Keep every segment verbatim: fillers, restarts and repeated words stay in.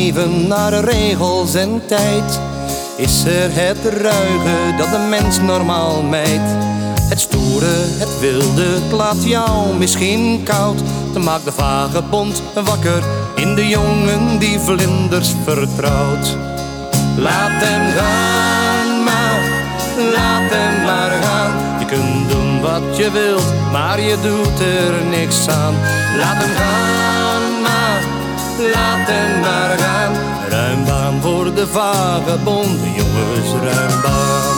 leven naar regels en tijd. Is er het ruige dat de mens normaal mijt? Het stoere, het wilde, het laat jou misschien koud. Dan maakt de vagebond wakker in de jongen die vlinders vertrouwt. Laat hem gaan, maar laat hem maar gaan. Je kunt doen wat je wilt, maar je doet er niks aan. Laat hem gaan, maar laat hem maar gaan. Ruim baan voor de vagebond, jongens, ruim baan.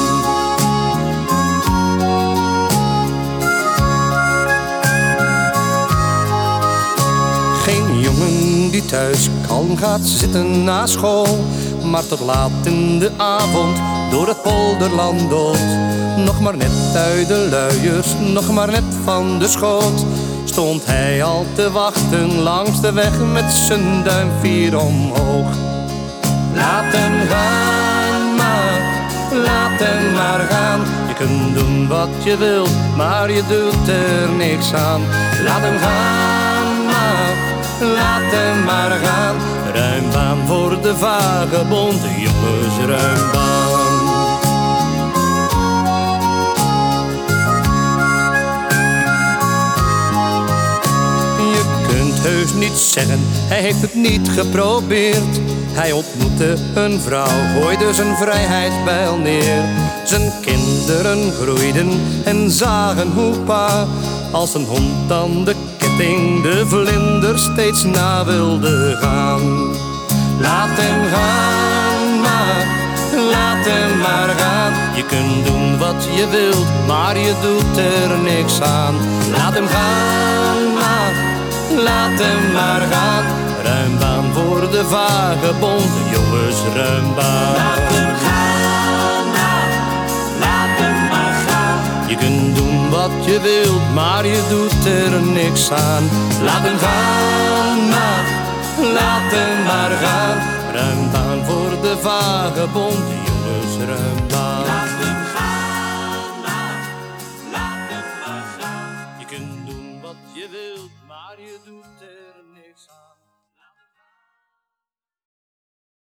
Geen jongen die thuis kalm gaat zitten na school, maar tot laat in de avond door het polderland dolt. Nog maar net uit de luiers, nog maar net van de schoot, stond hij al te wachten langs de weg met zijn duimvier omhoog. Laat hem gaan, maar laat hem maar gaan. Je kunt doen wat je wilt, maar je doet er niks aan. Laat hem gaan, maar laat hem maar gaan. Ruim baan voor de vagebond, jongens, ruim baan. Je kunt heus niet zeggen, hij heeft het niet geprobeerd. Hij ontmoette een vrouw, gooide zijn vrijheid bijl neer. Zijn kinderen groeiden en zagen hoe pa als een hond aan de ketting de vlinder steeds na wilde gaan. Laat hem gaan, maar laat hem maar gaan. Je kunt doen wat je wilt, maar je doet er niks aan. Laat hem gaan, maar laat hem maar gaan. Ruim baan voor de vagebond, jongens, ruim baan. Laat hem gaan, maar laat hem maar gaan. Je kunt doen wat je wilt, maar je doet er niks aan. Laat hem gaan, maar laat hem maar gaan. Ruim baan voor de vagebond, jongens, ruim baan.